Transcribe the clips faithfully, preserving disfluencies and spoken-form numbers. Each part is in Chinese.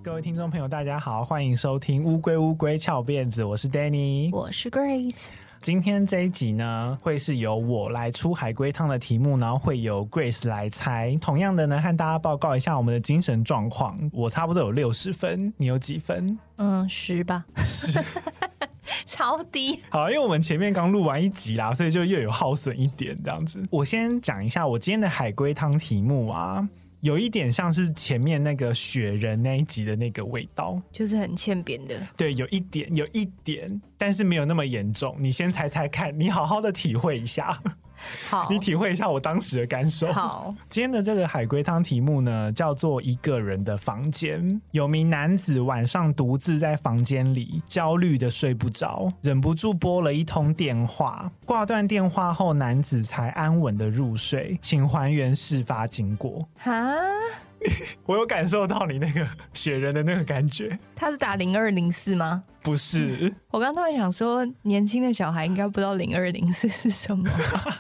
各位听众朋友大家好，欢迎收听乌龟乌龟翘辫子，我是 Danny， 我是 Grace。 今天这一集呢，会是由我来出海龟汤的题目，然后会由 Grace 来猜。同样的呢，和大家报告一下我们的精神状况。我差不多有六十分，你有几分？ 嗯，十吧。 十， 超低。 好，因为我们前面刚录完一集啦，所以就又有耗损一点这样子。我先讲一下我今天的海龟汤题目啊。有一点像是前面那个雪人那一集的那个味道， 就是很欠扁的。对， 有一点，有一点，但是没有那么严重。你先猜猜看，你好好的体会一下。 好， 你体会一下我当时的感受。 好， 今天的这个海龟汤题目呢，叫做一个人的房间。有名男子晚上独自在房间里，焦虑的睡不着，忍不住拨了一通电话。挂断电话后，男子才安稳的入睡。请还原事发经过。 哈， 我有感受到你那个雪人的那个感觉。 他是打零二零四吗？ 不是， 我刚突然想说，年轻的小孩应该不知道零二零四是什么。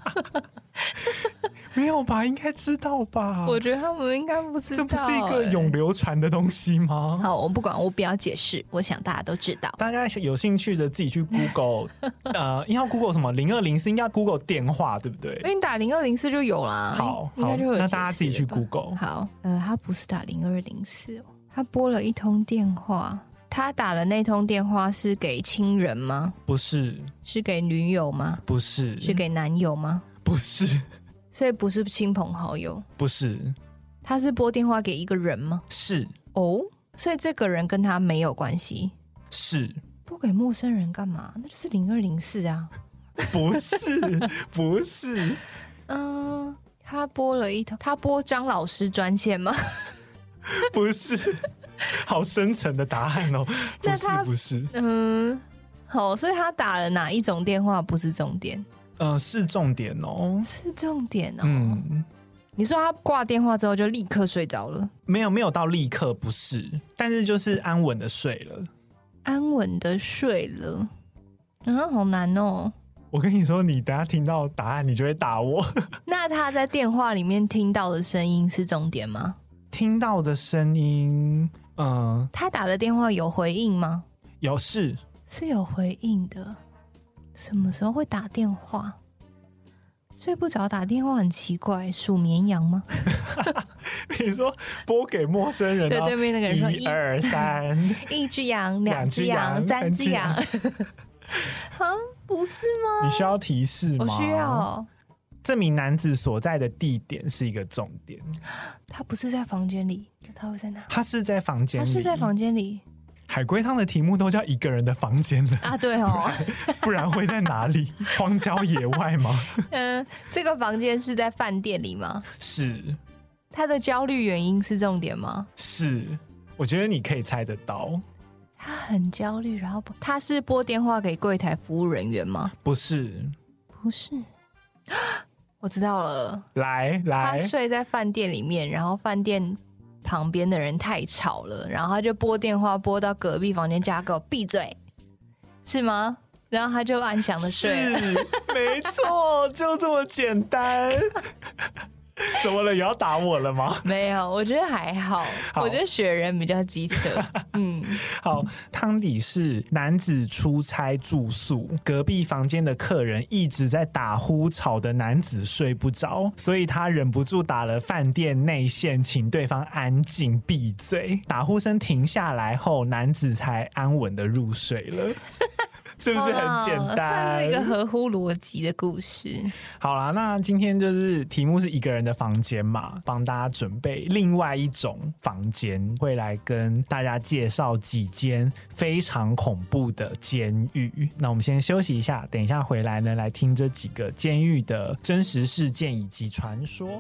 没有吧？应该知道吧？ 我觉得他们应该不知道、欸。 这不是一个永流传的东西吗？ 好，我不管，我不要解释，我想大家都知道。 大家有兴趣的自己去 Google， 呃，应该要 Google 什么零二零四，应该要 Google 电话，对不对？ 因为你打零二零四就有啦。 好， 应该就有。 那大家自己去 Google。 好，呃，他不是打零二零四哦，他拨了一通电话。他打了那通电话是给亲人吗？ 不是。 是给女友吗？ 不是。 是给男友吗？ 不是。 所以不是亲朋好友？ 不是。 他是拨电话给一个人吗？ 是。 哦，所以这个人跟他没有关系？ 是。 拨给陌生人干嘛？那就是零二零四啊。 不是，不是。 嗯，他拨了一通，他拨张老师专线吗？ 不是。好深层的答案哦。不是，不是。 嗯，好，所以他打了哪一种电话不是重点？ 呃，是重点哦， 是重点哦。 嗯， 你说他挂电话之后就立刻睡着了？ 没有，没有到立刻，不是，但是就是安稳的睡了。 安稳的睡了，啊，好难哦。 我跟你说，你等一下听到答案，你就会打我。 那他在电话里面听到的声音是重点吗？ 听到的声音，嗯、呃， 他打的电话有回应吗？ 有，是是有回应的。什么时候会打电话？睡不着打电话很奇怪，数绵羊吗？ 你说拨给陌生人， 对对面那个人说一二三， 一只羊，两只羊，三只羊。啊，不是吗？ 你需要提示吗？ 我需要。 这名男子所在的地点是一个重点。 他不是在房间里，他会在哪？ 他是在房间里， 他是在房间里。 海龟汤的题目都叫一个人的房间的啊，对哦， 不然会在哪里？荒郊野外吗？ 嗯、呃，这个房间是在饭店里吗？ 是。 他的焦虑原因是重点吗？ 是，我觉得你可以猜得到。 他很焦虑，然后他是拨电话给柜台服务人员吗？ 不是， 不是。我知道了， 来来， 他睡在饭店里面，然后饭店旁边的人太吵了，然后他就拨电话拨到隔壁房间，叫他给我闭嘴，是吗？然后他就安详的睡了。 是，没错，就这么简单。怎么了？有要打我了吗？ 没有，我觉得还好。好，我觉得雪人比较机车。嗯， 好，汤底是男子出差住宿，隔壁房间的客人一直在打呼，吵得男子睡不着，所以他忍不住打了饭店内线，请对方安静闭嘴。打呼声停下来后，男子才安稳的入睡了。是不是很简单？ 算是一个合乎逻辑的故事。 好啦，那今天就是题目是一个人的房间嘛，帮大家准备另外一种房间，会来跟大家介绍几间非常恐怖的监狱。那我们先休息一下，等一下回来呢，来听这几个监狱的真实事件以及传说。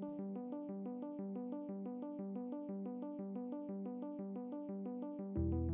欢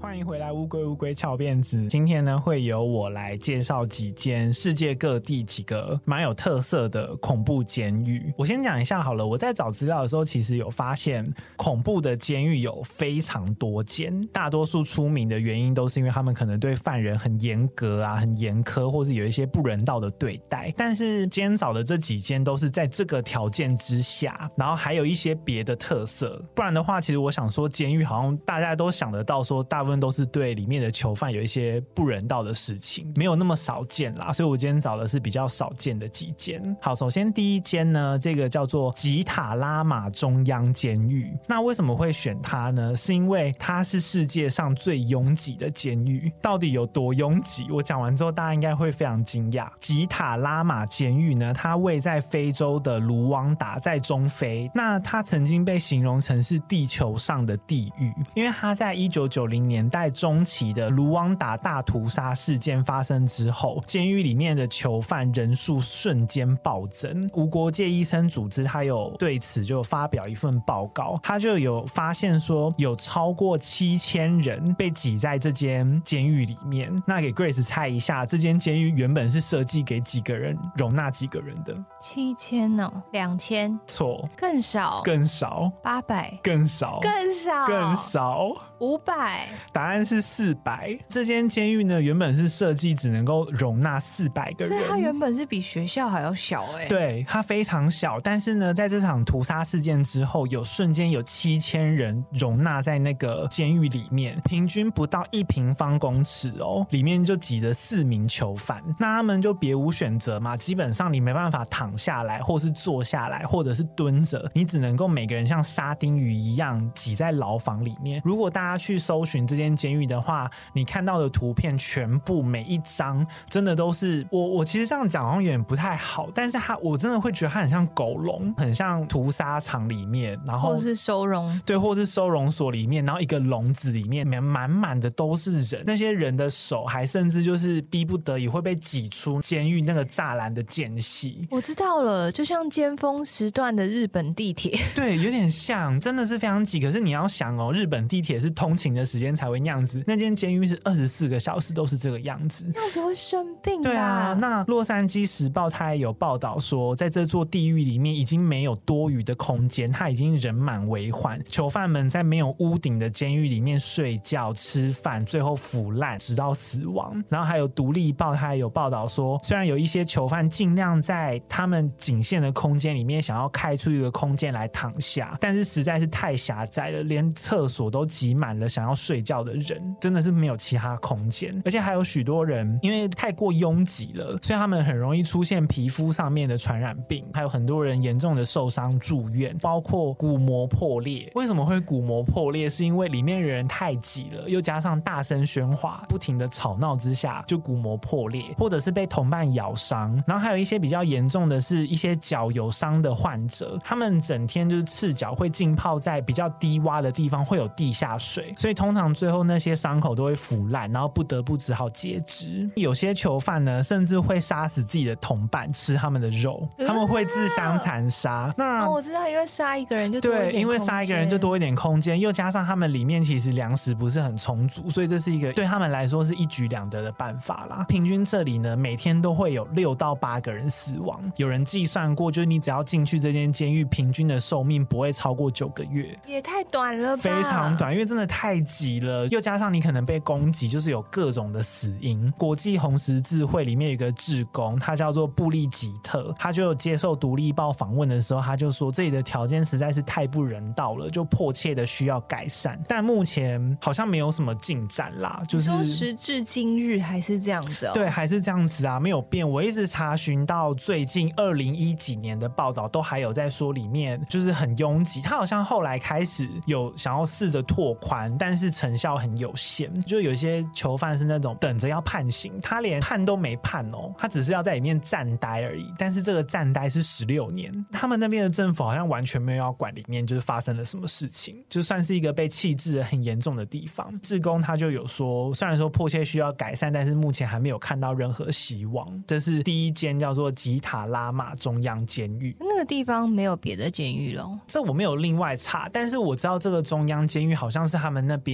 欢迎回来乌龟乌龟翘辫子。今天呢会由我来介绍几间世界各地几个蛮有特色的恐怖监狱。我先讲一下好了，我在找资料的时候其实有发现恐怖的监狱有非常多间，大多数出名的原因都是因为他们可能对犯人很严格啊很严苛，或是有一些不人道的对待，但是今天找的这几间都是在这个条件之下，然后还有一些别的特色。不然的话其实我想说监狱好像大家都想得到说大部分都是对里面的囚犯有一些不人道的事情，没有那么少见啦，所以我今天找的是比较少见的几间。好，首先第一间呢，这个叫做吉塔拉玛中央监狱。那为什么会选它呢？是因为它是世界上最拥挤的监狱。到底有多拥挤？我讲完之后大家应该会非常惊讶。吉塔拉玛监狱呢，它位在非洲的卢旺达，在中非。那它曾经被形容成是地球上的地狱，因为它在一九九零年代中期的卢旺达大屠杀事件发生之后，监狱里面的囚犯人数瞬间暴增。无国界医生组织它有对此就发表一份报告，它就有发现说有超过七千人被挤在这间监狱里面。那给 Grace 猜一下，这间监狱原本是设计给几个人容纳几个人的？ 七千哦，两千？ 错， 更少， 更少， 八百， 更少， 更少， 更少， 五百。 答案是四百。这间监狱呢，原本是设计只能够容纳四百个人， 所以它原本是比学校还要小哎、欸。 对，它非常小，但是呢，在这场屠杀事件之后，有瞬间有七千人容纳在那个监狱里面，平均不到一平方公尺哦，里面就挤着四名囚犯。那他们就别无选择嘛，基本上你没办法躺下来，或是坐下来，或者是蹲着，你只能够每个人像沙丁鱼一样挤在牢房里面。如果大家去搜寻这间监狱的话，你看到的图片全部每一张真的都是我我其实这样讲好像有点不太好，但是它我真的会觉得它很像狗笼，很像屠杀场里面，然后或是收容， 对，或是收容所里面，然后一个笼子里面满满的都是人，那些人的手还甚至就是逼不得已会被挤出监狱那个栅栏的间隙。 我知道了，就像尖峰时段的日本地铁， 对，有点像，真的是非常挤。可是你要想哦，日本地铁是通勤的时间才会那样子，那间监狱是二十四个小时都是这个样子， 那样子会生病吧？ 对啊，那洛杉矶时报它也有报道说，在这座地狱里面已经没有多余的空间，它已经人满为患，囚犯们在没有屋顶的监狱里面睡觉、吃饭，最后腐烂直到死亡。然后还有独立报它也有报道说，虽然有一些囚犯尽量在他们仅限的空间里面想要开出一个空间来躺下，但是实在是太狭窄了，连厕所都挤满了想要睡觉的人，真的是没有其他空间。而且还有许多人因为太过拥挤了，所以他们很容易出现皮肤上面的传染病，还有很多人严重的受伤住院，包括骨膜破裂。为什么会骨膜破裂？是因为里面人太挤了，又加上大声喧哗不停的吵闹之下就骨膜破裂，或者是被同伴咬伤。然后还有一些比较严重的是一些脚有伤的患者，他们整天就是赤脚会浸泡在比较低洼的地方，会有地下水，所以通常最后那些伤口都会腐烂，然后不得不只好截肢。有些囚犯呢甚至会杀死自己的同伴吃他们的肉，他们会自相残杀。那、 哦、我知道，因为杀一个人就多一点空间， 对，因为杀一个人就多一点空间，又加上他们里面其实粮食不是很充足，所以这是一个对他们来说是一举两得的办法啦。平均这里呢每天都会有六到八个人死亡，有人计算过，就是你只要进去这间监狱，平均的寿命不会超过九个月， 也太短了吧？ 非常短，因为真的太挤了，又加上你可能被攻击，就是有各种的死因。国际红十字会里面有一个志工，他叫做布利吉特，他就接受独立报访问的时候，他就说这里的条件实在是太不人道了，就迫切的需要改善。但目前好像没有什么进展啦，就是你说时至今日还是这样子哦？ 对，还是这样子啊，没有变。我一直查询到最近二零一几年的报道，都还有在说里面就是很拥挤。他好像后来开始有想要试着拓宽，但是成效很有限。就有一些囚犯是那种等着要判刑，他连判都没判哦，他只是要在里面暂待而已。但是这个暂待是十六年，他们那边的政府好像完全没有要管里面就是发生了什么事情，就算是一个被弃置很严重的地方。志工他就有说，虽然说迫切需要改善，但是目前还没有看到任何希望。这是第一间叫做吉塔拉玛中央监狱。 那个地方没有别的监狱咯？ 这我没有另外查，但是我知道这个中央监狱好像是他们那边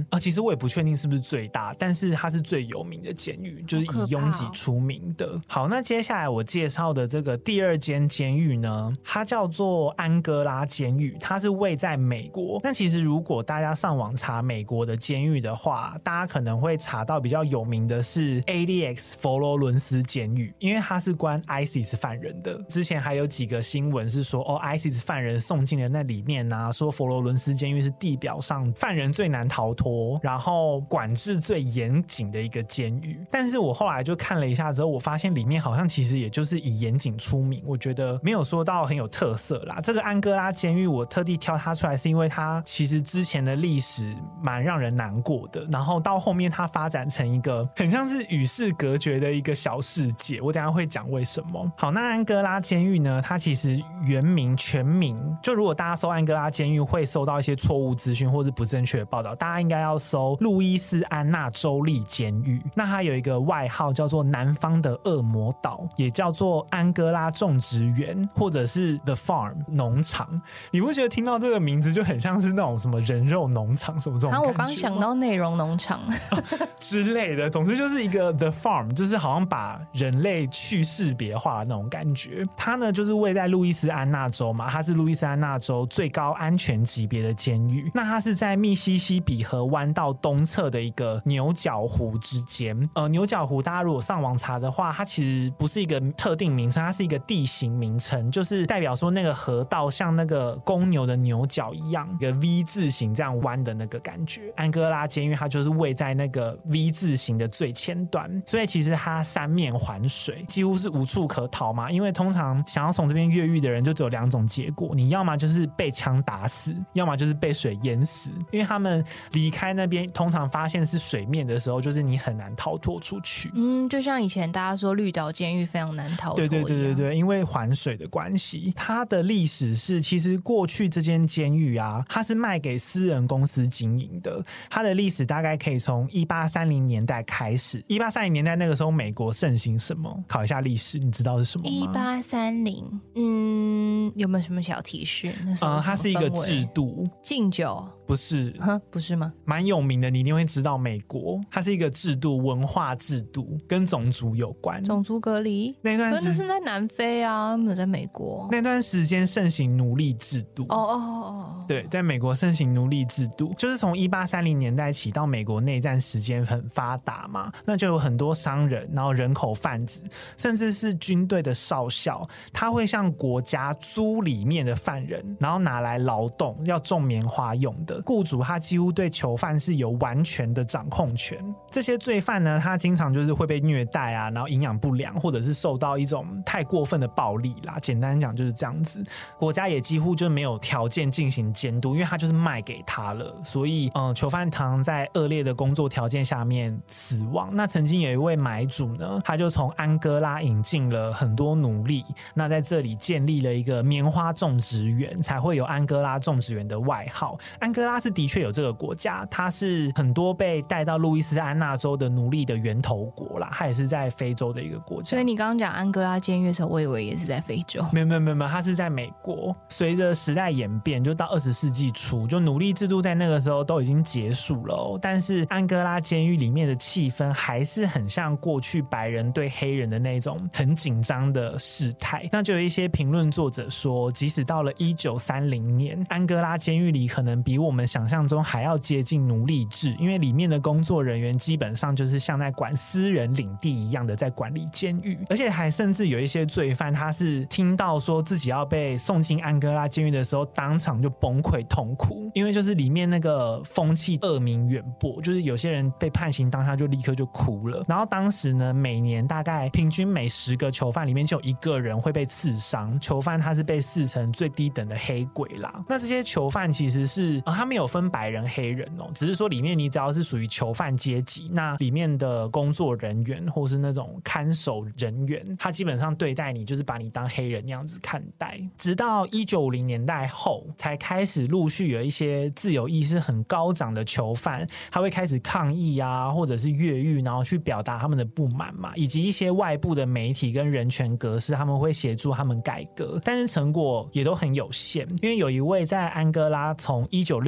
啊，其实我也不确定是不是最大，但是它是最有名的监狱，就是以拥挤出名的。哦、好，那接下来我介绍的这个第二间监狱呢，它叫做安哥拉监狱，它是位在美国。那其实如果大家上网查美国的监狱的话，大家可能会查到比较有名的是 A D X 佛罗伦斯监狱，因为它是关 ISIS 犯人的。之前还有几个新闻是说，哦 ，ISIS 犯人送进了那里面啊，说佛罗伦斯监狱是地表上犯人最难逃脱，然后管制最严谨的一个监狱。但是我后来就看了一下之后，我发现里面好像其实也就是以严谨出名，我觉得没有说到很有特色啦。这个安哥拉监狱我特地挑它出来，是因为它其实之前的历史蛮让人难过的，然后到后面它发展成一个很像是与世隔绝的一个小世界，我等一下会讲为什么。好，那安哥拉监狱呢，它其实原名全名，就如果大家搜安哥拉监狱会搜到一些错误资讯或是不正确的报道，大家应该要搜路易斯安那州立监狱。那它有一个外号叫做南方的恶魔岛，也叫做安哥拉种植园，或者是 The Farm 农场。你不觉得听到这个名字就很像是那种什么人肉农场什么这种感觉吗？ 我刚想到内容农场之类的，总之就是一个 The Farm， 就是好像把人类去识别化的那种感觉。它呢就是位在路易斯安那州嘛，它是路易斯安那州最高安全级别的监狱。那它是在密西西比河湾道东侧的一个牛角湖之间。呃，牛角湖大家如果上网查的话，它其实不是一个特定名称，它是一个地形名称，就是代表说那个河道像那个公牛的牛角一样，一个 V 字形这样弯的那个感觉。安哥拉监狱它就是位在那个 V 字形的最前端，所以其实它三面环水，几乎是无处可逃嘛。因为通常想要从这边越狱的人就只有两种结果，你要么就是被枪打死，要么就是被水淹死。因为他们离开那边通常发现是水面的时候，就是你很难逃脱出去。 嗯，就像以前大家说绿岛监狱非常难逃脱。 对对对对对，因为环水的关系。它的历史是，其实过去这间监狱啊，它是卖给私人公司经营的。它的历史大概可以从一八三零年代开始。一八三零年代那个时候，美国盛行什么？考一下历史，你知道是什么吗？ 一八三零，嗯，有没有什么小提示？那时候、呃、 它是一个制度， 禁酒。 不是， 不是吗？ 蛮有名的，你一定会知道。美国它是一个制度，文化制度，跟种族有关。 种族隔离那段时间是在南非啊，没有在美国。 那段时间盛行奴隶制度。 哦哦哦， 对，在美国盛行奴隶制度，就是从一八三零年代起到美国内战时间很发达嘛，那就有很多商人，然后人口贩子，甚至是军队的少校，他会向国家租里面的犯人，然后拿来劳动，要种棉花用的。雇主他几乎对囚犯是有完全的掌控权。这些罪犯呢，他经常就是会被虐待啊，然后营养不良，或者是受到一种太过分的暴力啦。简单讲就是这样子。国家也几乎就没有条件进行监督，因为他就是卖给他了，所以嗯，囚犯常常在恶劣的工作条件下面死亡。那曾经有一位买主呢，他就从安哥拉引进了很多奴隶，那在这里建立了一个棉花种植园，才会有安哥拉种植园的外号。安哥拉是的确有这个国家，它是很多被带到路易斯安那州的奴隶的源头国啦，它也是在非洲的一个国家。 所以你刚刚讲安哥拉监狱的时候，我以为也是在非洲。 没有没有没有，它是在美国。随着时代演变，就到二十世纪初，就奴隶制度在那个时候都已经结束了哦。但是安哥拉监狱里面的气氛还是很像过去白人对黑人的那种很紧张的事态。那就有一些评论作者说，即使到了一九三零年，安哥拉监狱里可能比我们想象中还要接近奴隶制，因为里面的工作人员基本上就是像在管私人领地一样的在管理监狱。而且还甚至有一些罪犯，他是听到说自己要被送进安哥拉监狱的时候，当场就崩溃痛哭，因为就是里面那个风气恶名远播，就是有些人被判刑当下就立刻就哭了。然后当时呢，每年大概平均每十个囚犯里面就有一个人会被刺伤，囚犯他是被视成最低等的黑鬼啦。那这些囚犯其实是、呃、他没有分白人黑人哦，只是说里面你只要是属于囚犯阶级，那里面的工作人员或是那种看守人员，他基本上对待你就是把你当黑人那样子看待。直到一九五零年代后，才开始陆续有一些自由意识很高涨的囚犯，他会开始抗议啊，或者是越狱，然后去表达他们的不满嘛，以及一些外部的媒体跟人权革施，他们会协助他们改革，但是成果也都很有限。因为有一位在安哥拉从一九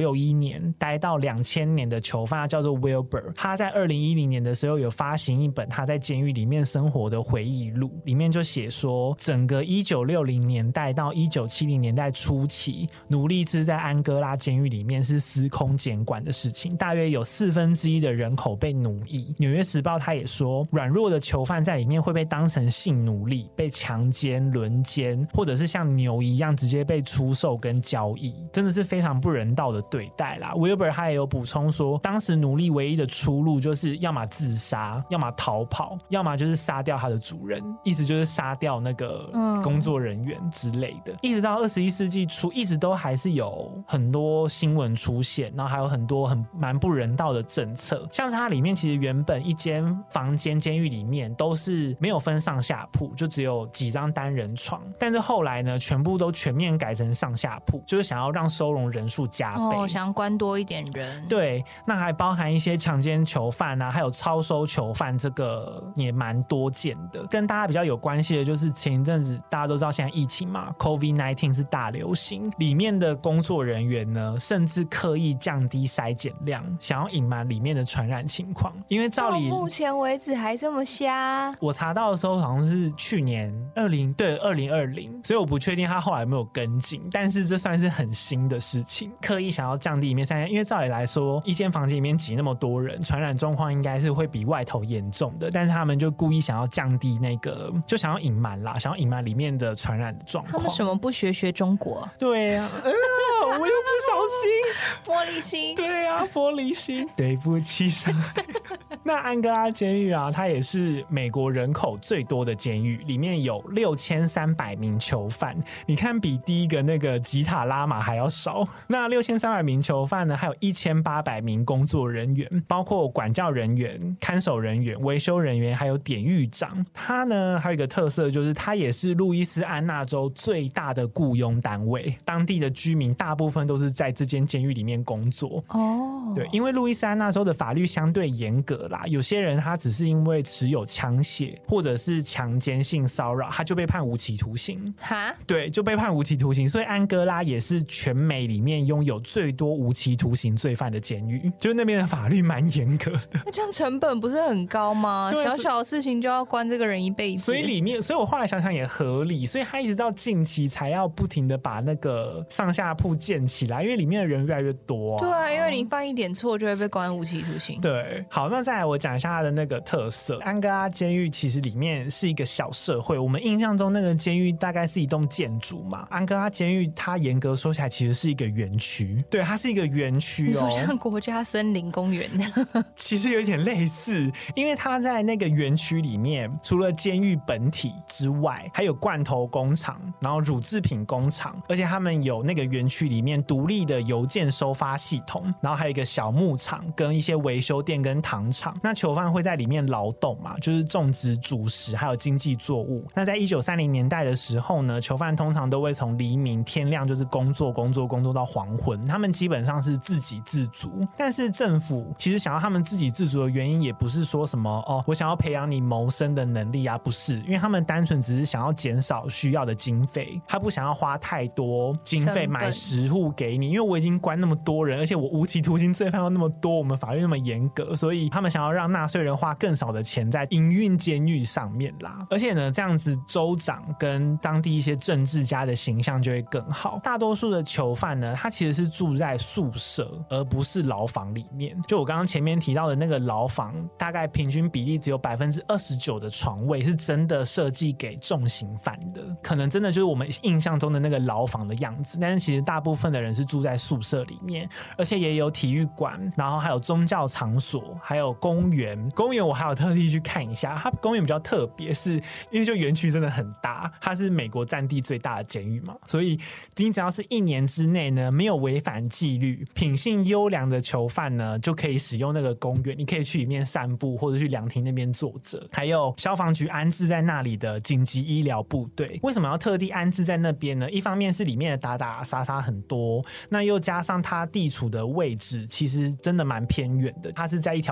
六一年待到两千年的囚犯，他叫做 Wilbur， 他在二零一零年的时候有发行一本他在监狱里面生活的回忆录，里面就写说整个一九六零年代到一九七零年代初期，奴隶制在安哥拉监狱里面是司空监管的事情，大约有四分之一的人口被奴役。纽约时报他也说，软弱的囚犯在里面会被当成性奴隶，被强奸、轮奸，或者是像牛一样直接被出售跟交易，真的是非常不人道的对待啦。 Wilbur 他也有补充说，当时奴隶唯一的出路就是要么自杀，要么逃跑，要么就是杀掉他的主人，意思就是杀掉那个工作人员之类的、嗯、一直到二十一世纪初一直都还是有很多新闻出现，然后还有很多很蛮不人道的政策，像是它里面其实原本一间房间监狱里面都是没有分上下铺，就只有几张单人床，但是后来呢全部都全面改成上下铺，就是想要让收容人数加倍、 哦、想要关多一点人。 对，那还包含一些强奸囚犯啊，还有超收囚犯，这个也蛮多见的。跟大家比较有关系的就是前一阵子大家都知道现在疫情嘛， COVID 十九 是大流行，里面的工作人员呢甚至刻意降低筛检量，想要隐瞒里面的传染情况，因为照理到目前为止还这么瞎。 我查到的时候好像是去年二零对二零二零，所以我不确定他后来有没有跟进，但是这算是很新的事情，刻意想要降低里面筛检，因为照理来说一间房间里面挤那么多人，传染状况应该是会比外头严重的，但是他们就故意想要降低那个，就想要隐瞒啦，想要隐瞒里面的传染的状况。 他们什么不学学中国？ 对啊、呃、我又不小心玻璃心。 对啊，玻璃心，对不起上海那安哥拉监狱啊，它也是美国人口最多的监狱，里面有六千三百名囚犯，你看比第一个那个吉塔拉玛还要少。那六千三百名囚犯呢，还有一千八百名工作人员，包括管教人员、看守人员、维修人员，还有典狱长。它呢还有一个特色，就是它也是路易斯安那州最大的雇佣单位，当地的居民大部分都是在这间监狱里面工作。哦，对，因为路易斯安那州的法律相对严格啦，有些人他只是因为持有枪械或者是强奸性骚扰，他就被判无期徒刑。哈？对，就被判无期徒刑，所以安哥拉也是全美里面拥有最多无期徒刑罪犯的监狱，就那边的法律蛮严格的。 那这样成本不是很高吗？小小的事情就要关这个人一辈子。 所以里面，所以我后来想想也合理，所以他一直到近期才要不停的把那个上下铺建起来，因为里面的人越来越多、啊。 对啊，因为你犯一点错就会被关无期徒刑。 对，好，那再来我讲一下它的那个特色。安哥拉监狱其实里面是一个小社会，我们印象中那个监狱大概是一栋建筑嘛，安哥拉监狱它严格说起来其实是一个园区。对，它是一个园区哦。 你说像国家森林公园其实有一点类似，因为它在那个园区里面，除了监狱本体之外，还有罐头工厂，然后乳制品工厂，而且他们有那个园区里面独立的邮件收发系统，然后还有一个小牧场跟一些维修店跟糖厂。那囚犯会在里面劳动嘛，就是种植主食还有经济作物。那在一九三零年代的时候呢，囚犯通常都会从黎明天亮就是工作工作工作到黄昏，他们基本上是自给自足。但是政府其实想要他们自给自足的原因也不是说什么哦，我想要培养你谋生的能力啊，不是，因为他们单纯只是想要减少需要的经费，他不想要花太多经费买食物给你，因为我已经关那么多人，而且我无期徒刑罪犯又那么多，我们法律那么严格，所以他们想要让纳税人花更少的钱在营运监狱上面啦。而且呢，这样子州长跟当地一些政治家的形象就会更好。大多数的囚犯呢，他其实是住在宿舍而不是牢房里面。就我刚刚前面提到的那个牢房，大概平均比例只有百分之二十九的床位是真的设计给重刑犯的，可能真的就是我们印象中的那个牢房的样子，但是其实大部分的人是住在宿舍里面，而且也有体育馆，然后还有宗教场所，还有公园。公园我还有特地去看一下，它公园比较特别，是因为就园区真的很大，它是美国占地最大的监狱嘛，所以你只要是一年之内呢没有违反纪律、品性优良的囚犯呢，就可以使用那个公园，你可以去里面散步或者去凉亭那边坐着。还有消防局安置在那里的紧急医疗部队，为什么要特地安置在那边呢？一方面是里面的打打杀杀很多，那又加上它地处的位置其实真的蛮偏远的，它是在一条公路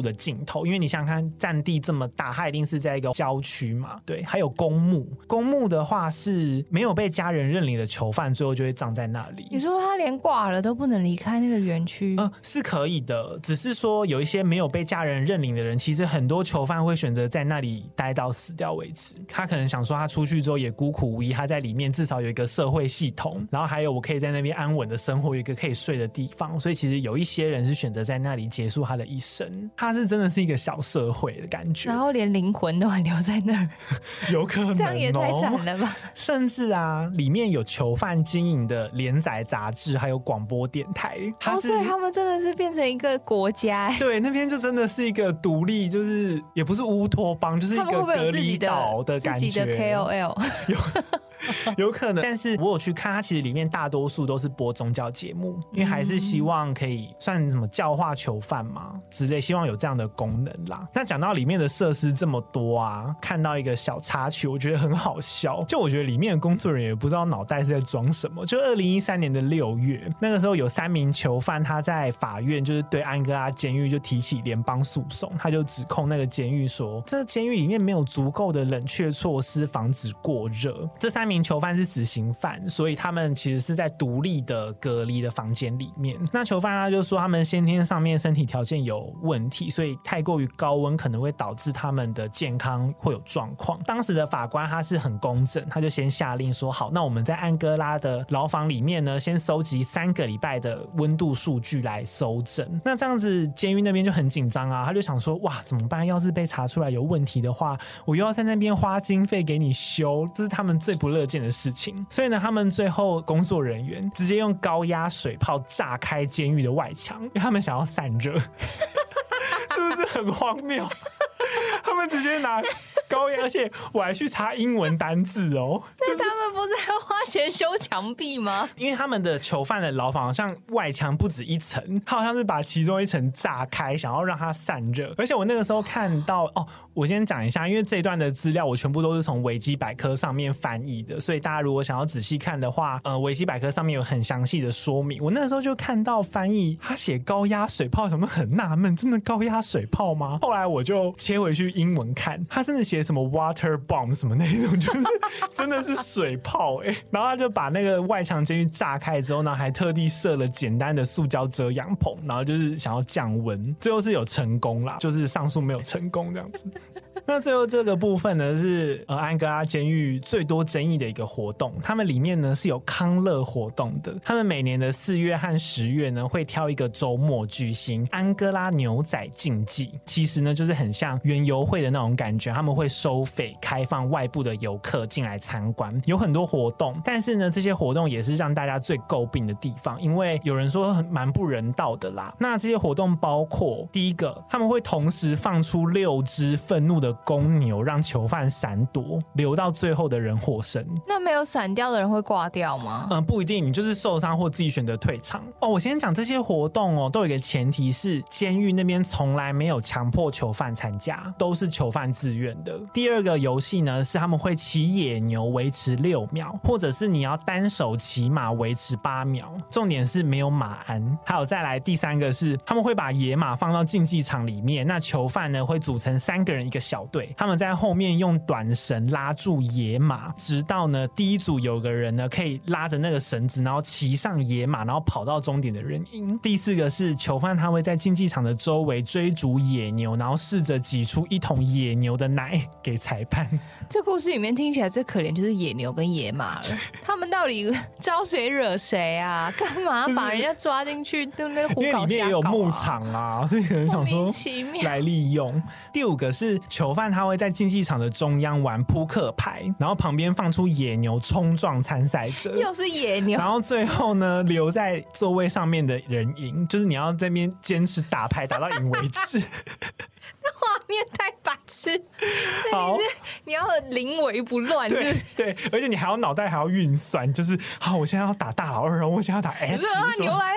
的尽头，因为你想想看占地这么大，它一定是在一个郊区嘛。对，还有公墓，公墓的话是没有被家人认领的囚犯最后就会葬在那里。 你说他连挂了都不能离开那个园区？ 呃，是可以的，只是说有一些没有被家人认领的人，其实很多囚犯会选择在那里待到死掉为止。他可能想说他出去之后也孤苦无依，他在里面至少有一个社会系统，然后还有我可以在那边安稳的生活，有一个可以睡的地方，所以其实有一些人是选择在那里结束他的一生。他是真的是一个小社会的感觉， 然后连灵魂都还留在那儿有可能、哦、 这样也太惨了吧。 甚至啊里面有囚犯经营的连载杂志还有广播电台。 哦，所以他们真的是变成一个国家。 对，那边就真的是一个独立，就是也不是乌托邦，就是一个隔离岛的感觉。 自己的 K O L 有有可能，但是我有去看，它其实里面大多数都是播宗教节目，因为还是希望可以算什么教化囚犯嘛之类，希望有这样的功能啦。那讲到里面的设施这么多啊，看到一个小插曲，我觉得很好笑。就我觉得里面的工作人员也不知道脑袋是在装什么。就二零一三年的六月，那个时候有三名囚犯，他在法院就是对安哥拉监狱就提起联邦诉讼，他就指控那个监狱说，这监狱里面没有足够的冷却措施，防止过热。这三名囚犯是死刑犯，所以他们其实是在独立的隔离的房间里面。那囚犯他就说他们先天上面身体条件有问题，所以太过于高温可能会导致他们的健康会有状况。当时的法官他是很公正，他就先下令说，好，那我们在安哥拉的牢房里面呢，先收集三个礼拜的温度数据来搜证。那这样子监狱那边就很紧张啊，他就想说，哇，怎么办？要是被查出来有问题的话，我又要在那边花经费给你修，这是他们最不乐见的事情。所以呢，他们最后工作人员直接用高压水炮炸开监狱的外墙，因为他们想要散热。是不是很荒谬？他们直接拿高压，而且我还去查英文单字哦。 那他们不是要花钱修墙壁吗？ 因为他们的囚犯的牢房好像外墙不止一层，他好像是把其中一层炸开，想要让它散热。而且我那个时候看到哦，我先讲一下，因为这一段的资料我全部都是从维基百科上面翻译的，所以大家如果想要仔细看的话，呃，维基百科上面有很详细的说明。我那时候就看到翻译他写高压水炮，什么很纳闷，真的高压水炮吗？后来我就切回去英文看，他真的写什么 water bomb 什么那种，就是真的是水炮哎、欸。然后他就把那个外墙监狱炸开之后呢，还特地设了简单的塑胶遮阳棚，然后就是想要降温，最后是有成功啦，就是上诉没有成功这样子。那最后这个部分呢是呃安哥拉监狱最多争议的一个活动，他们里面呢是有康乐活动的，他们每年的四月和十月呢会挑一个周末举行安哥拉牛仔竞技，其实呢就是很像园游会的那种感觉，他们会收费开放外部的游客进来参观，有很多活动，但是呢这些活动也是让大家最诟病的地方，因为有人说很蛮不人道的啦。那这些活动包括第一个，他们会同时放出六只愤怒的公牛让囚犯闪躲，留到最后的人获胜。 那没有闪掉的人会挂掉吗？ 嗯，不一定，你就是受伤或自己选择退场。哦，我先讲这些活动哦，都有一个前提是监狱那边从来没有强迫囚犯参加，都是囚犯自愿的。第二个游戏呢是他们会骑野牛维持六秒，或者是你要单手骑马维持八秒，重点是没有马鞍。还有再来第三个是他们会把野马放到竞技场里面，那囚犯呢会组成三个人一个小队，他们在后面用短绳拉住野马，直到呢第一组有个人呢可以拉着那个绳子，然后骑上野马，然后跑到终点的人赢。第四个是囚犯他会在竞技场的周围追逐野牛，然后试着挤出一桶野牛的奶给裁判。 这故事里面听起来最可怜就是野牛跟野马了，他们到底招谁惹谁啊？干嘛把人家抓进去？对不对？胡搞瞎搞啊！ 因为里面也有牧场啊，所以可能想说来利用。第五个是囚犯他会在竞技场的中央玩扑克牌，然后旁边放出野牛冲撞参赛者， 又是野牛， 然后最后呢留在座位上面的人赢，就是你要在那边坚持打牌打到赢为止。 画面太白痴，好，你要临危不乱，是不是？ 对，而且你还要脑袋还要运算，就是好，我现在要打大老二，我现在要打 S， 啊，牛来了。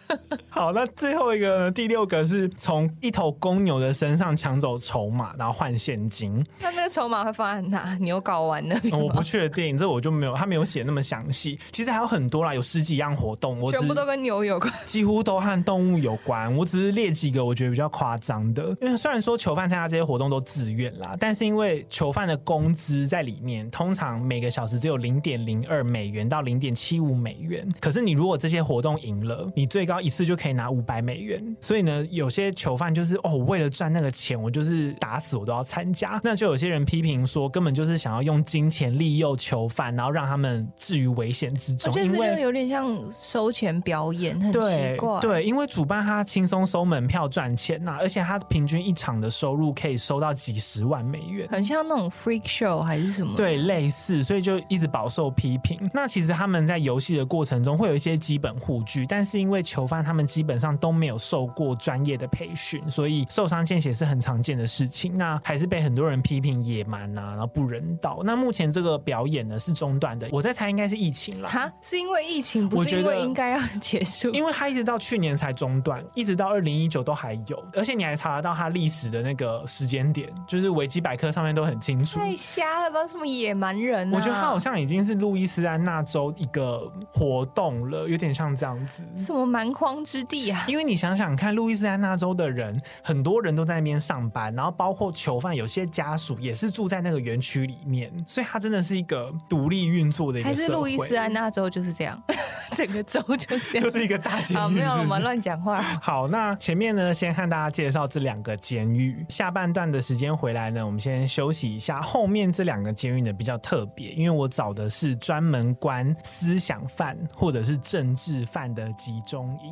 好，那最后一个呢？第六个是从一头公牛的身上抢走筹码，然后换现金。 那那个筹码会放在哪？牛睾丸那边吗？ 我不确定，这我就没有，他没有写那么详细。其实还有很多啦，有十几样活动，我全部都跟牛有关， 几乎都和动物有关。我只是列几个我觉得比较夸张的，因为虽然说囚犯参加这些活动都自愿啦，但是因为囚犯的工资在里面，通常每个小时只有零点零二美元到零点七五美元。可是你如果这些活动赢了，你最高一次就可以拿五百美元。所以呢，有些囚犯就是哦，为了赚那个钱，我就是打死我都要参加。那就有些人批评说，根本就是想要用金钱利诱囚犯，然后让他们置于危险之中。 我觉得这因为就有点像收钱表演，很奇怪。 对，因为主办他轻松收门票赚钱呐、啊，而且他平均一场的收入可以收到几十万美元， 很像那种 freak show 还是什么？ 对，类似，所以就一直饱受批评。那其实他们在游戏的过程中会有一些基本护具，但是因为囚犯他们基本上都没有受过专业的培训，所以受伤见血是很常见的事情。那还是被很多人批评野蛮啊，然后不人道。那目前这个表演呢是中断的，我在猜应该是疫情啦。 哈，是因为疫情，不是因为应该要结束？ 因为他一直到去年才中断，一直到二零一九都还有，而且你还查得到他历史的那个时间点，就是维基百科上面都很清楚。 太瞎了吧，什么野蛮人啊？ 我觉得他好像已经是路易斯安那州一个活动了，有点像这样子。 什么蛮荒之地啊？ 因为你想想看，路易斯安那州的人，很多人都在那边上班，然后包括囚犯，有些家属也是住在那个园区里面，所以他真的是一个独立运作的一个社会。 还是路易斯安那州就是这样，整个州就这样， 就是一个大监狱。 好，没有， 是不是我们乱讲话。 好，那前面呢，先和大家介绍这两个监狱。下半段的时间回来呢，我们先休息一下。后面这两个监狱呢比较特别，因为我找的是专门关思想犯或者是政治犯的集中营。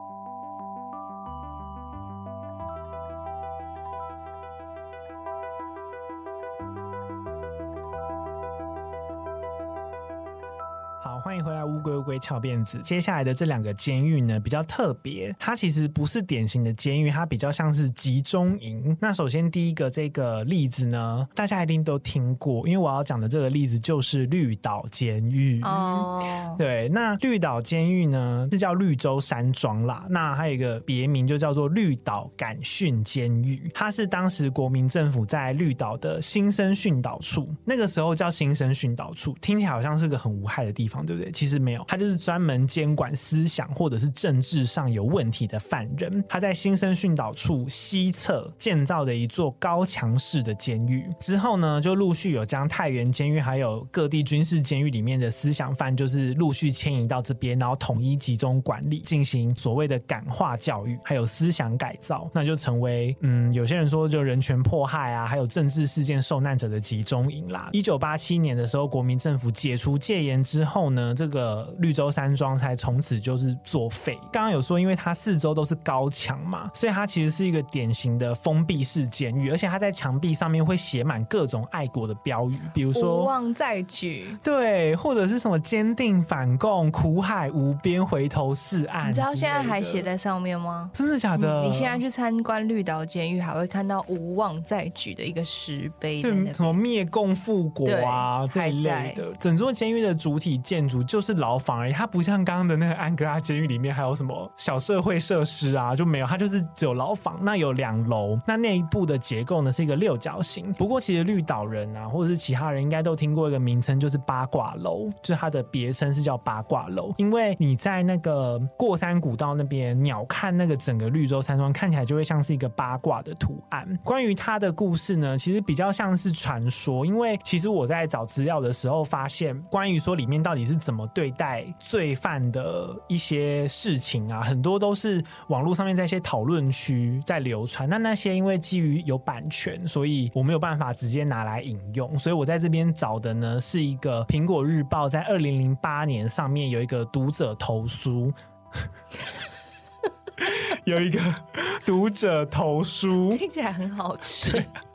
好，欢迎回来乌龟乌龟翘辫子。接下来的这两个监狱呢比较特别，它其实不是典型的监狱，它比较像是集中营。那首先第一个这个例子呢，大家一定都听过，因为我要讲的这个例子就是绿岛监狱。哦，对，那绿岛监狱呢是叫绿洲山庄啦，那还有一个别名就叫做绿岛感训监狱，它是当时国民政府在绿岛的新生训导处，那个时候叫新生训导处，听起来好像是个很无害的地方，对不对？其实没有，他就是专门监管思想或者是政治上有问题的犯人。他在新生训导处西侧建造的一座高墙式的监狱，之后呢就陆续有将太原监狱还有各地军事监狱里面的思想犯就是陆续迁移到这边，然后统一集中管理，进行所谓的感化教育还有思想改造，那就成为嗯有些人说就人权迫害啊还有政治事件受难者的集中营啦。一九八七年的时候，国民政府解除戒严之后呢，这个绿洲山庄才从此就是作废。刚刚有说因为它四周都是高墙嘛，所以它其实是一个典型的封闭式监狱，而且它在墙壁上面会写满各种爱国的标语，比如说无望再举， 对，或者是什么坚定反共苦海无边回头是岸， 你知道现在还写在上面吗？ 真的假的、 嗯、你现在去参观绿岛监狱还会看到无望再举的一个石碑在那边， 什么灭共复国啊这一类的。整座监狱的主体建筑就是牢房而已，它不像刚刚的那个安哥拉监狱里面还有什么小社会设施啊，就没有，它就是只有牢房。那有两楼，那内部的结构呢是一个六角形。不过其实绿岛人啊或者是其他人应该都听过一个名称，就是八卦楼，就是它的别称是叫八卦楼。因为你在那个过山古道那边鸟瞰那个整个绿洲山庄，看起来就会像是一个八卦的图案。关于它的故事呢，其实比较像是传说，因为其实我在找资料的时候发现，关于说里面到底是怎么对待罪犯的一些事情啊，很多都是网络上面在一些讨论区在流传。那那些因为基于有版权，所以我没有办法直接拿来引用，所以我在这边找的呢是一个苹果日报在二零零八年上面有一个读者投书有一个读者投书， 听起来很好吃。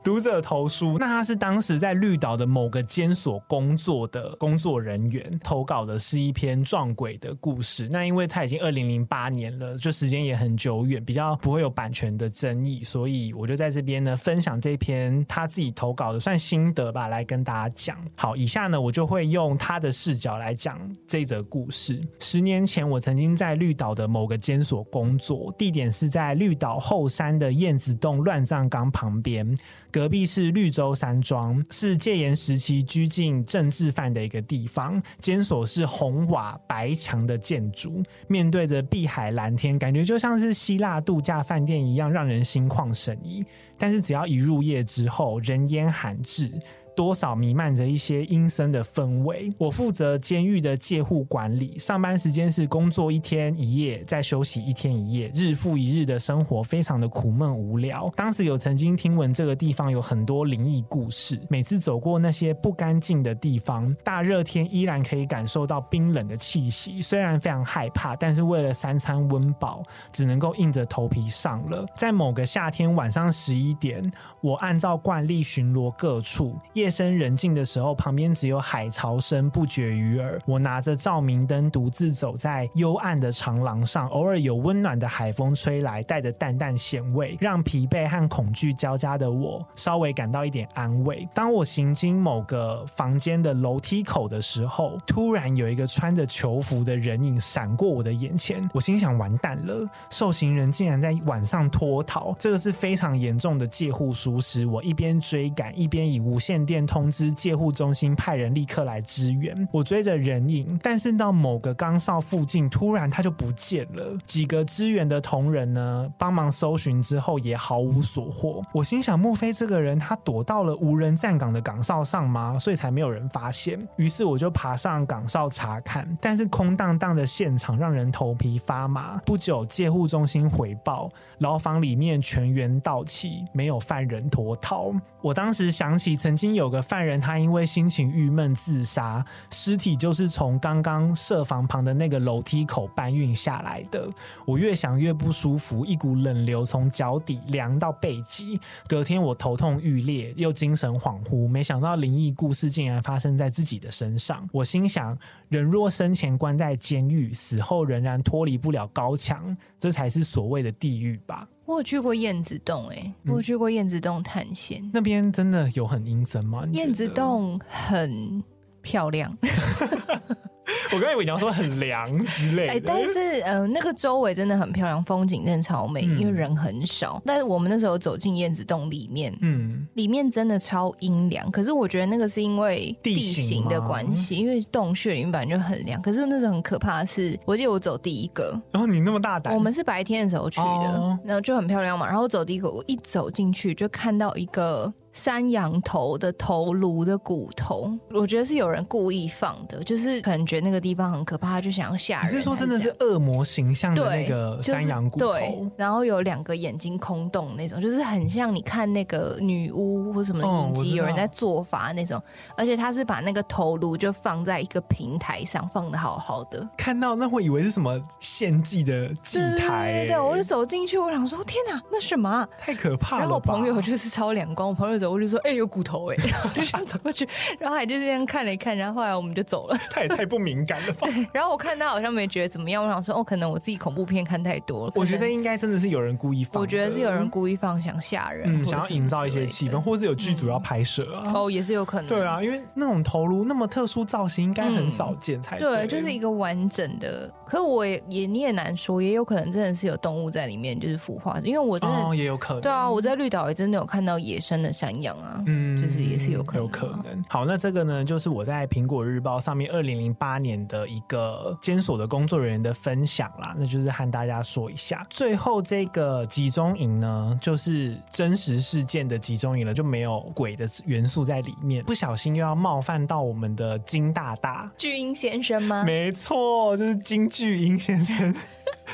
读者投书，那他是当时在绿岛的某个监所工作的工作人员，投稿的是一篇撞鬼的故事。那因为他已经二零零八年了，就时间也很久远，比较不会有版权的争议，所以我就在这边呢分享这篇他自己投稿的算心得吧，来跟大家讲。好，以下呢我就会用他的视角来讲这则故事。十年前我曾经在绿岛的某个监所工作，地点是在绿岛后山的燕子洞乱葬岗旁边，隔壁是绿洲山庄，是戒严时期拘禁政治犯的一个地方。监所是红瓦白墙的建筑，面对着碧海蓝天，感觉就像是希腊度假饭店一样，让人心旷神怡。但是只要一入夜之后，人烟罕至，多少弥漫着一些阴森的氛围。我负责监狱的戒护管理，上班时间是工作一天一夜，再休息一天一夜，日复一日的生活非常的苦闷无聊。当时有曾经听闻这个地方有很多灵异故事，每次走过那些不干净的地方，大热天依然可以感受到冰冷的气息，虽然非常害怕，但是为了三餐温饱，只能够硬着头皮上了。在某个夏天晚上十一点，我按照惯例巡逻各处，夜深人静的时候，旁边只有海潮声不绝于耳。我拿着照明灯独自走在幽暗的长廊上，偶尔有温暖的海风吹来，带着淡淡咸味，让疲惫和恐惧交加的我稍微感到一点安慰。当我行经某个房间的楼梯口的时候，突然有一个穿着囚服的人影闪过我的眼前，我心想完蛋了，受刑人竟然在晚上脱逃，这个是非常严重的戒护疏失。我一边追赶，一边以无线电通知戒护中心派人立刻来支援。我追着人影，但是到某个岗哨附近，突然他就不见了。几个支援的同仁呢，帮忙搜寻之后也毫无所获。我心想，莫非这个人他躲到了无人站岗的岗哨上吗？所以才没有人发现。于是我就爬上岗哨查看，但是空荡荡的现场让人头皮发麻。不久，戒护中心回报，牢房里面全员到齐，没有犯人脱逃。我当时想起曾经有个犯人，他因为心情郁闷自杀，尸体就是从刚刚舍房旁的那个楼梯口搬运下来的。我越想越不舒服，一股冷流从脚底凉到背脊。隔天我头痛欲裂，又精神恍惚，没想到灵异故事竟然发生在自己的身上。我心想，人若生前关在监狱，死后仍然脱离不了高墙，这才是所谓的地狱吧。 我有去过燕子洞、欸嗯、我有去过燕子洞探险， 那边真的有很阴森吗？ 燕子洞很漂亮我刚才以为你要说很凉之类的、欸、 但是、呃、那个周围真的很漂亮，风景真的超美、嗯、因为人很少。但是我们那时候走进燕子洞里面，嗯，里面真的超阴凉，可是我觉得那个是因为地形的关系，因为洞穴里面本来就很凉。可是那时候很可怕的是，我记得我走第一个， 然后你那么大胆， 我们是白天的时候去的、哦、然后就很漂亮嘛，然后走第一个，我一走进去就看到一个山羊头的头颅的骨头，我觉得是有人故意放的，就是可能觉得那个地方很可怕，他就想要吓人。 你是说真的是恶魔形象的那个山羊骨头？ 对,、就是、对，然后有两个眼睛空洞那种，就是很像你看那个女巫或什么影集、哦、有人在做法那种。而且他是把那个头颅就放在一个平台上，放得好好的， 看到那会以为是什么献祭的祭台、欸、 对对对，我就走进去，我想说天哪，那什么、啊、 太可怕了吧。 然后我朋友就是超两光，我朋友走过去说哎、欸、有骨头哎、欸，然后就想走过去，然后还就这样看了一看，然后后来我们就走了。 他也太不敏感了吧。 然后我看他好像没觉得怎么样，我想说哦，可能我自己恐怖片看太多了。 我觉得应该真的是有人故意放的， 我觉得是有人故意放想吓人、 嗯、想要营造一些气氛，或是有剧组要拍摄啊、 嗯、哦也是有可能。 对啊，因为那种头颅那么特殊造型应该很少见才 对,、 嗯、对，就是一个完整的。可是我也也你也难说，也有可能真的是有动物在里面就是孵化，因为我真的、 哦、也有可能。 对啊，我在绿岛也真的有看到野生的山羊啊，嗯，就是也是有可能、啊、 有可能。好，那这个呢就是我在苹果日报上面二零零八年的一个监所的工作人员的分享啦，那就是和大家说一下。最后这个集中营呢就是真实事件的集中营了，就没有鬼的元素在里面。不小心又要冒犯到我们的金大大巨婴先生吗？ 没错，就是金巨婴先生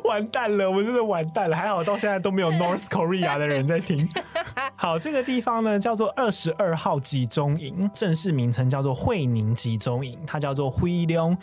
完蛋了，我真的完蛋了，还好到现在都没有 North Korea 的人在听。好，这个地方呢叫做二十二号集中营，正式名称叫做惠宁集中营，它叫做惠寧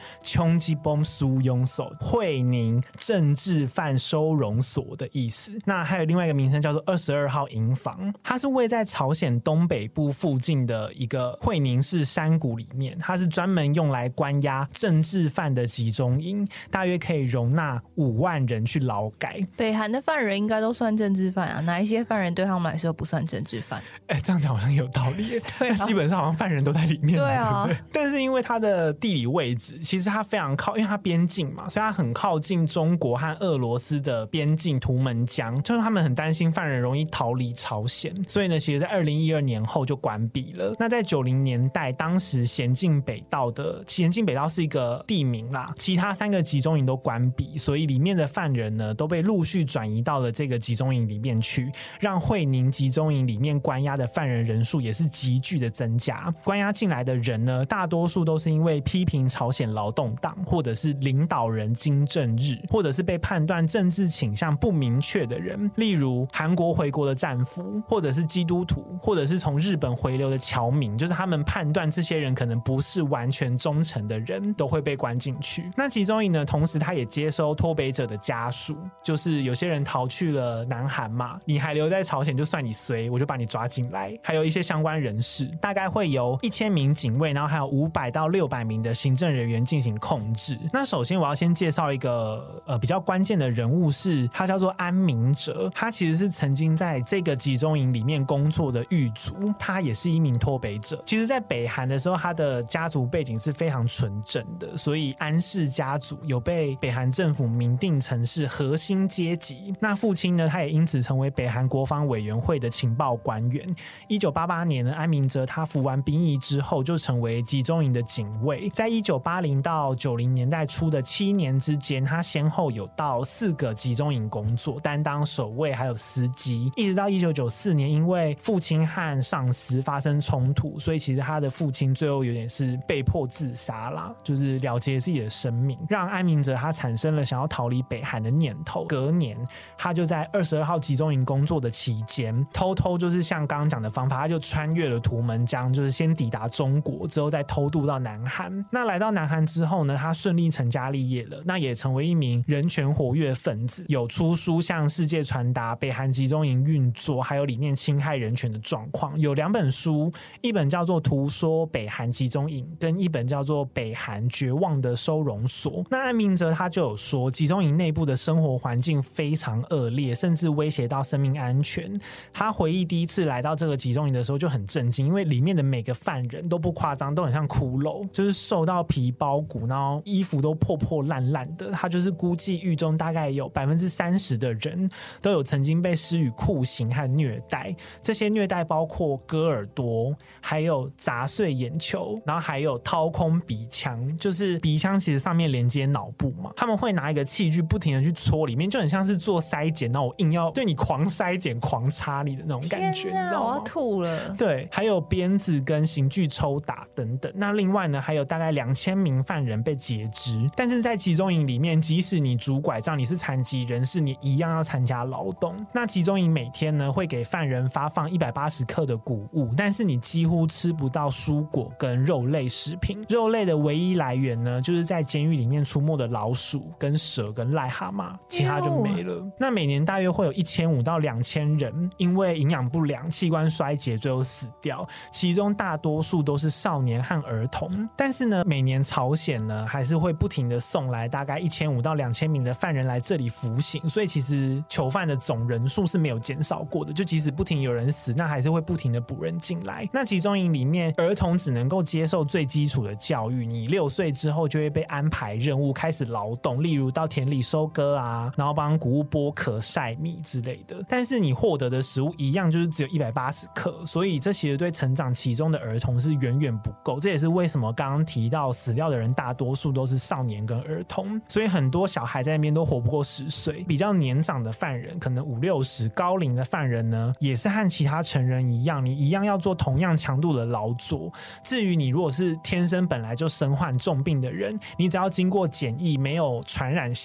총지범收容所，惠宁政治犯收容所的意思。那还有另外一个名称叫做二十二号营房，它是位在朝鲜东北部附近的一个惠宁市山谷里面，它是专门用来关押政治犯的集中营，大约可以容纳五万人去劳改。 北韩的犯人应该都算政治犯啊，哪一些犯人对他们来说不算政治犯？ 哎、欸，这样讲好像有道理。 对、啊， 基本上好像犯人都在里面， 对啊， 对不对？但是因为它的地理位置，其实它非常靠，因为它边境嘛，所以它很靠近中国和俄罗斯的边境图们江，就是他们很担心犯人容易逃离朝鲜，所以呢，其实在二零一二年后就关闭了。那在九零年代，当时咸镜北道的咸镜北道是一个地名啦，其他三个集中营都关闭，所以里面的犯人呢都被陆续转移到了这个集中营里面去，让惠宁集中营里面关押的犯人人数也是急剧的增加。关押进来的人呢，大多数都是因为批评朝鲜劳动党，或者是领导人金正日，或者是被判断政治倾向不明确的人，例如韩国回国的战俘，或者是基督徒，或者是从日本回流的侨民，就是他们判断这些人可能不是完全忠诚的人，都会被关进去。那集中营呢，同时他也接收脱北者的家属，就是有些人逃去了南韩嘛，你还留在朝鲜就算你衰，我就把你抓进来。还有一些相关人士，大概会由一千名警卫，然后还有五百到六百名的行政人员进行控制。那首先我要先介绍一个呃比较关键的人物，是他叫做安明哲，他其实是曾经在这个集中营里面工作的狱卒，他也是一名脱北者。其实在北韩的时候，他的家族背景是非常纯正的，所以安氏家族有被北韩政府明定成是核心阶级。那父亲呢，他也因此成为北韩国防委员会的情报官员。一九八八年呢，安明哲他服完兵役之后就成为集中营的警卫。在一九八零到九零年代初的七年之间，他先后有到四个集中营工作，担当守卫还有司机。一直到一九九四年，因为父亲和上司发生冲突，所以其实他的父亲最后有点是被迫自杀啦，就是了结自己的生命，让安明哲他产生了想要逃离北韩的念头。隔年他就在二十二号集中营工作的期间，偷偷就是像刚刚讲的方法，他就穿越了图们江，就是先抵达中国，之后再偷渡到南韩。那来到南韩之后呢，他顺利成家立业了，那也成为一名人权活跃分子，有出书向世界传达北韩集中营运作还有里面侵害人权的状况。有两本书，一本叫做《图说北韩集中营》，跟一本叫做《北韩绝望的收容所》。那安明哲他就有说，集中营内部的生活环境非常恶劣，甚至威胁到生命安全。他回忆第一次来到这个集中营的时候就很震惊，因为里面的每个犯人都不夸张，都很像骷髅，就是受到皮包骨，然后衣服都破破烂烂的。他就是估计狱中大概有百分之三十的人都有曾经被施予酷刑和虐待，这些虐待包括割耳朵，还有砸碎眼球，然后还有掏空鼻腔，就是鼻腔其实上面连接脑部嘛，他们会拿一个器具不停的去戳里面，就很像是做筛检，然后我硬要对你狂筛检狂插你的那种感觉，你知道吗？ 我要吐了。 对，还有鞭子跟刑具抽打等等。那另外呢，还有大概两千名犯人被截肢。但是在集中营里面，即使你拄拐杖，你是残疾人士，你一样要参加劳动。那集中营每天呢会给犯人发放一百八十克的谷物，但是你几乎吃不到蔬果跟肉类食品。肉类的唯一来源呢，就是在监狱里面出没的老鼠跟蛇跟癞蛤蟆，其他就没了。那每年大约会有一千五到两千人因为营养不良、器官衰竭最后死掉，其中大多数都是少年和儿童。但是呢，每年朝鲜呢还是会不停的送来大概一千五到两千名的犯人来这里服刑，所以其实囚犯的总人数是没有减少过的，就即使不停有人死，那还是会不停的补人进来。那集中营里面儿童只能够接受最基础的教育，你六岁之后就会被安排任务开始劳动，例如到田里收割啊，然后帮谷物剥壳晒米之类的。但是你获得的食物一样就是只有一百八十克，所以这其实对成长期中的儿童是远远不够。这也是为什么刚刚提到死掉的人大多数都是少年跟儿童，所以很多小孩在那边都活不过十岁。比较年长的犯人可能五六十，高龄的犯人呢也是和其他成人一样，你一样要做同样强度的劳作。至于你如果是天生本来就身患重病的人，你只要经过检疫没有传染性的话，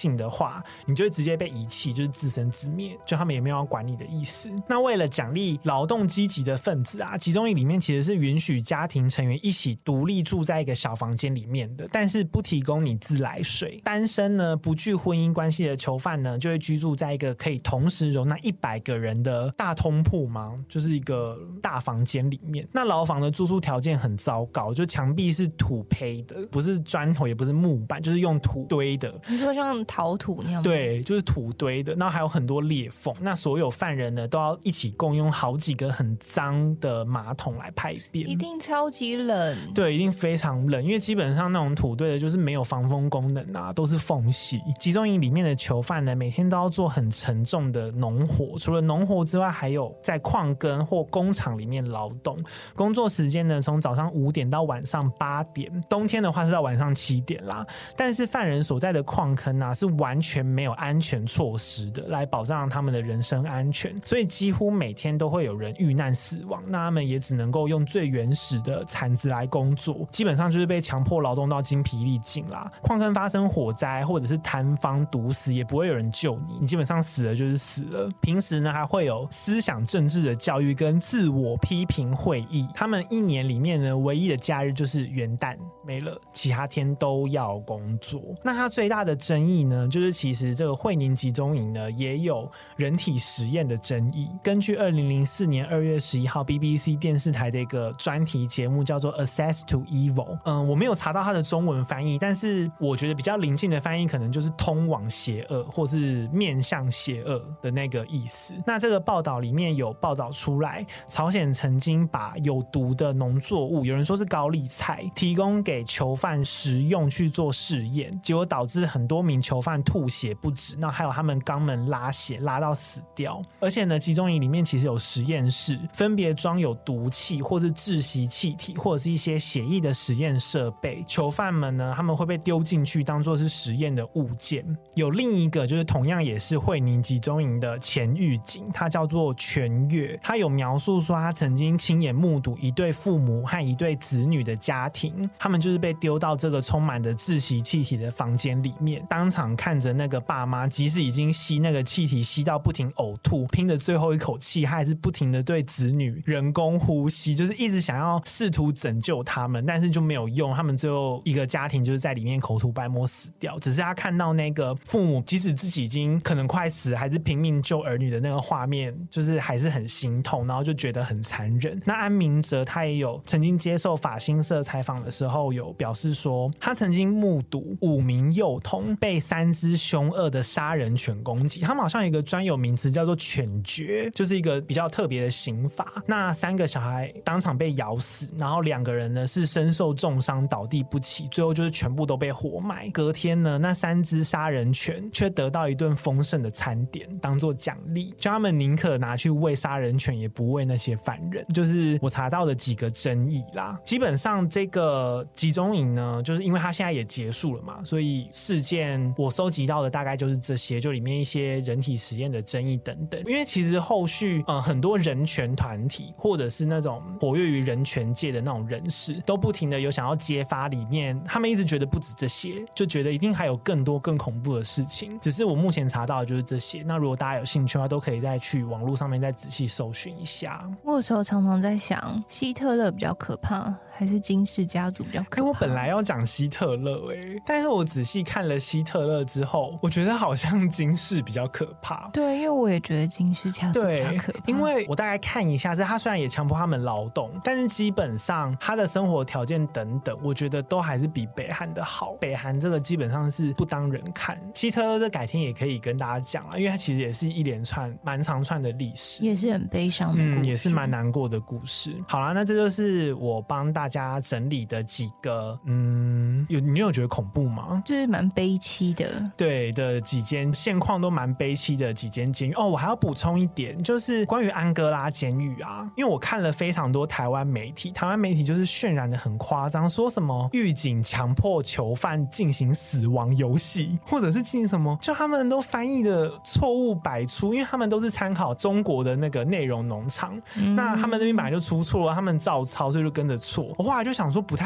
话，你就会直接被遗弃，就是自生自灭，就他们也没有要管你的意思。那为了奖励劳动积极的分子啊，集中营里面其实是允许家庭成员一起独立住在一个小房间里面的，但是不提供你自来水。单身呢不具婚姻关系的囚犯呢，就会居住在一个可以同时容纳一百个人的大通铺吗？就是一个大房间里面。那牢房的住宿条件很糟糕，就墙壁是土坯的，不是砖头也不是木板，就是用土堆的。 你说像陶土那样吗？ 对，就是土堆的，然后还有很多裂缝。那所有犯人呢都要一起共用好几个很脏的马桶来排便， 一定超级冷。 对，一定非常冷，因为基本上那种土堆的就是没有防风功能啊，都是缝隙。集中营里面的囚犯呢，每天都要做很沉重的农活，除了农活之外，还有在矿耕或工厂里面劳动。工作时间呢，从早上五点到晚上八点，冬天的话是到晚上七点啦。但是犯人所在的矿坑啊，是完全没有安全措施的，来保障他们的人身安全，所以几乎每天都会有人遇难死亡。那他们也只能够用最原始的铲子来工作，基本上就是被强迫劳动到精疲力尽啦。矿坑发生火灾或者是坍方毒死，也不会有人救你，你基本上死了就是死了。平时呢，还会有思想政治的教育跟自我批评会议。他们一年里面呢，唯一的假日就是元旦没了，其他天都要工作。那它最大的争议呢，就是其实这个会宁集中营呢，也有人体实验的争议。根据二零零四年二月十一号 B B C 电视台的一个专题节目叫做 Access to Evil， 嗯，我没有查到它的中文翻译，但是我觉得比较临近的翻译可能就是通往邪恶或是面向邪恶的那个意思。那这个报道里面有报道出来，朝鲜曾经把有毒的农作物，有人说是高丽菜，提供给囚犯食用去做试验，结果导致很多名囚犯吐血不止，那还有他们肛门拉血拉到死掉。而且呢，集中营里面其实有实验室，分别装有毒气或是窒息气体或者是一些血液的实验设备，囚犯们呢他们会被丢进去当作是实验的物件。有另一个就是同样也是会宁集中营的前狱警，他叫做全月，他有描述说他曾经亲眼目睹一对父母和一对子女的家庭，他们就是被丢到这个充满着窒息气体的房间里面，当场看着那个爸妈即使已经吸那个气体吸到不停呕吐，拼着最后一口气，他还是不停的对子女人工呼吸，就是一直想要试图拯救他们，但是就没有用。他们最后一个家庭就是在里面口吐白沫死掉，只是他看到那个父母即使自己已经可能快死了，还是拼命救儿女的那个画面，就是还是很心痛，然后就觉得很残忍。那安明哲他也有曾经接受法新社采访的时候有表示说，他曾经目睹五名幼童被三只凶恶的杀人犬攻击，他们好像有一个专有名词叫做犬绝，就是一个比较特别的刑法。那三个小孩当场被咬死，然后两个人呢是身受重伤倒地不起，最后就是全部都被活埋。隔天呢，那三只杀人犬却得到一顿丰盛的餐点当做奖励，就他们宁可拿去喂杀人犬也不喂那些犯人，就是我查到的几个争议啦。基本上这个集中营呢，就是因为它现在也结束了嘛，所以事件我收集到的大概就是这些，就里面一些人体实验的争议等等。因为其实后续呃很多人权团体或者是那种活跃于人权界的那种人士都不停的有想要揭发里面，他们一直觉得不止这些，就觉得一定还有更多更恐怖的事情，只是我目前查到的就是这些。那如果大家有兴趣的话，都可以再去网络上面再仔细搜寻一下。 我有时候常常在想，希特勒比较可怕还是金氏家族比较可怕？ 我本来要讲希特勒、欸、但是我仔细看了希特勒之后，我觉得好像金氏比较可怕。 对，因为我也觉得金氏家族比较可怕。 因为我大概看一下，是他虽然也强迫他们劳动，但是基本上他的生活条件等等，我觉得都还是比北韩的好。北韩这个基本上是不当人看。希特勒这改天也可以跟大家讲了，因为他其实也是一连串蛮长串的历史， 也是很悲伤的故事、 嗯、也是蛮难过的故事。好啦，那这就是我帮大家整理的几个，嗯，有你有觉得恐怖吗？ 就是蛮悲凄的， 对的几间现况都蛮悲凄的几间监狱。哦，我还要补充一点，就是关于安哥拉监狱啊，因为我看了非常多台湾媒体，台湾媒体就是渲染的很夸张，说什么狱警强迫囚犯进行死亡游戏，或者是进行什么，就他们都翻译的错误百出，因为他们都是参考中国的那个内容农场、嗯、那他们那边本来就出错了，他们照抄，所以就跟着错。我后来就想说不太可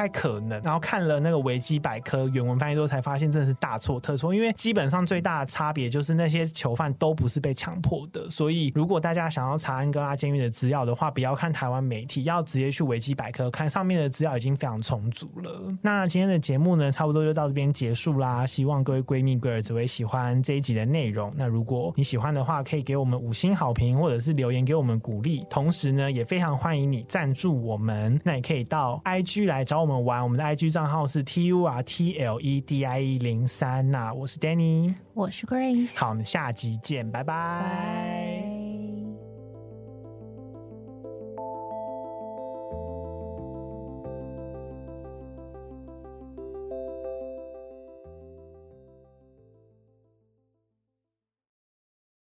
能。然后看了那个维基百科原文翻译之后才发现真的是大错特错，因为基本上最大的差别就是那些囚犯都不是被强迫的，所以如果大家想要查安哥拉监狱的资料的话，不要看台湾媒体，要直接去维基百科看，上面的资料已经非常充足了。那今天的节目呢差不多就到这边结束啦，希望各位闺蜜贵儿只会喜欢这一集的内容。那如果你喜欢的话，可以给我们五星好评或者是留言给我们鼓励，同时呢也非常欢迎你赞助我们，那也可以到 I G 来找我们玩，我们的 I G 账号是 T U R T L E D I E 零三。那我是 Danny， 我是 Grace， 好，我们下集见，拜拜。